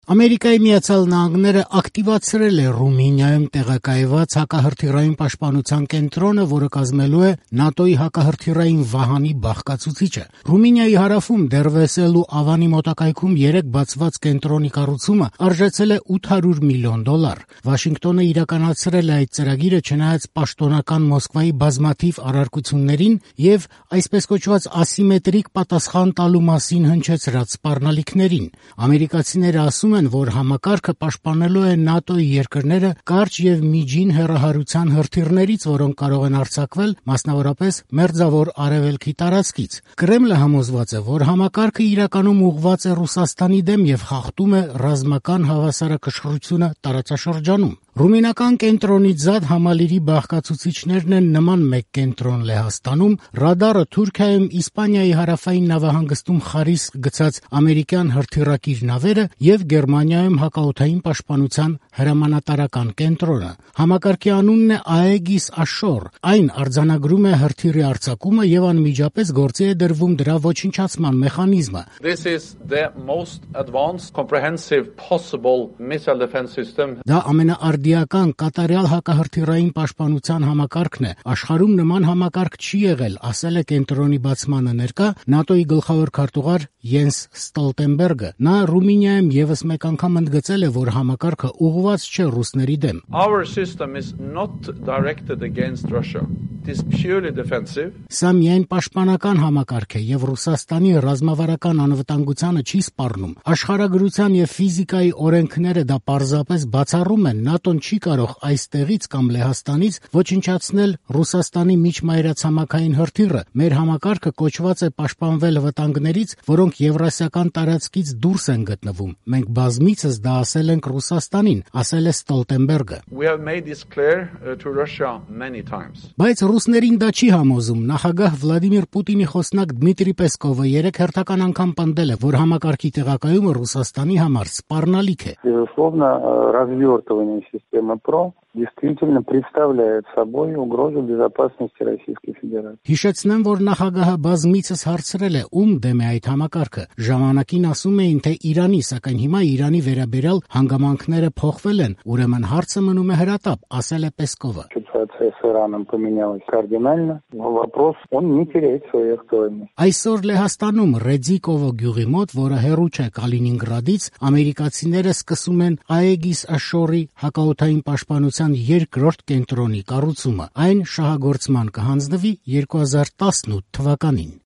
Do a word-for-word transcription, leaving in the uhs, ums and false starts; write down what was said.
Ամերիկայի Միացյալ Նահանգները ակտիվացրել է Ռումինիայում տեղակայված հակահրթիռային պաշտպանության կենտրոնը, որը կազմելու է ՆԱՏՕ-ի հակահրթիռային վահանի բաղկացուցիչը։ Ռումինիայի հարավում Դերվեսել ու Ավանի մոտակայքում երեք բացված կենտրոնի կառուցումը արժեցել է ութ հարյուր միլիոն դոլար։ Վաշինգտոնը իրականացրել է այդ ծրագիրը չնայած պաշտոնական Մոսկվայի բազմաթիվ առարկություններին եւ այսպես կոչված ասիմետրիկ պատասխան տալու մասին հնչեցրած սպառնալիքներին։ Ամերիկացիները ասում են, որ համակարգը պաշտպանելու է ՆԱՏՕ-ի երկրները կարճ եւ միջին հեռահարության հրթիռներից, որոնք կարող են արձակվել մասնավորապես Մերձավոր Արևելքի տարածքից։ Կրեմլը համոզված է, որ համակարգը իրականում ուղղված է Ռուսաստանի դեմ եւ խախտում է ռազմական հավասարակշռությունը տարածաշրջանում։ Ռումինական կենտրոնից զատ համալիրի բաղկացուցիչներն են նման մեկ կենտրոն Լեհաստանում, ռադարը Թուրքիայում, Իսպանիայի հարավային նավահանգստում խարիսկ գցած ամերիկյան հրթիռակիր նավերը եւ Գերմանիայում հակաօդային պաշտպանության հրամանատարական կենտրոնը։ Համակարգի անունն է Aegis Ashore։ Այն արձանագրում է հրթիռի արձակումը եւ անմիջապես գործի է դրվում դրա ոչնչացման մեխանիզմը։ This is the most advanced comprehensive possible missile defense system. Դա ամենաարդիական կատարյալ հակահրթիռային պաշտպանության համակարգն է։ Աշխարհում նման համակարգ չի եղել, ասել է կենտրոնի բացմանը ներկա ՆԱՏՕ-ի գլխավոր քարտուղար Յենս Ստոլտենբերգը։ Նա Ռումինիայում եւս մեկ անգամ ընդգծել է, որ համակարգը ուղղված չէ ռուսների դեմ։ Our system is not directed against Russia. It is purely defensive. Սա միայն պաշտպանական համակարգ է եւ Ռուսաստանի ռազմավարական անվտանգությանը չի սպառնում։ Աշխարհագրության եւ ֆիզիկայի օրենքները դա պարզապես բացառում են։ ՆԱՏՕ-ն չի կարող այստեղից կամ Լեհաստանից ոչնչացնել Ռուսաստանի միջմայրացամաքային հրթիռը։ Մեր համակարգը կոչված է պաշտպանվել վտանգներից, որոնք եվրասիական տարածքից դուրս են գտնվում։ Մենք բազմիցս դա ասել ենք Ռուսաստանին, ասել է Ստոլտենբերգը։ We have made this clear uh, to Russia many times. Բայց ռուսներին դա չի համոզում։ Նախագահ Վլադիմիր Պուտինի խոսնակ Դմիտրի Պեսկովը երեք հերթական անգամ պնդել է, որ համակարգի տեղակայումը Ռուսաստանի համար սպառնալիք է։ Безусловно, развертывание системы ПРО действительно представляет собой угрозу безопасности Российской Федерации. Հիշեցնեմ, որ նախագահը բազմիցս հարցրել է, ում դեմ է այդ համակարգը։ Ժամանակին ասում էին, թե Իրանի, սակայն հիմա Իրանի վերաբերյալ հանգամանքները փոխվել են, ուրեմն հարցը մնում է հրատապ, ասել է Պեսկովը։ Ситуация с Ираном поменялась кардинально, но вопрос он не теряет своей актуальности. Այսօր Լեհաստանում Ռեձիկովո գյուղի մոտ, որը հեռու չէ Կալինինգրադից, ամերիկացիները սկսում են Aegis Ashore-ի հակաօդային պաշտպանության երկրորդ կենտրոնի կառուցումը։ Այն շահագործման կհանձնվի երկու հազար տասնութ թվականին։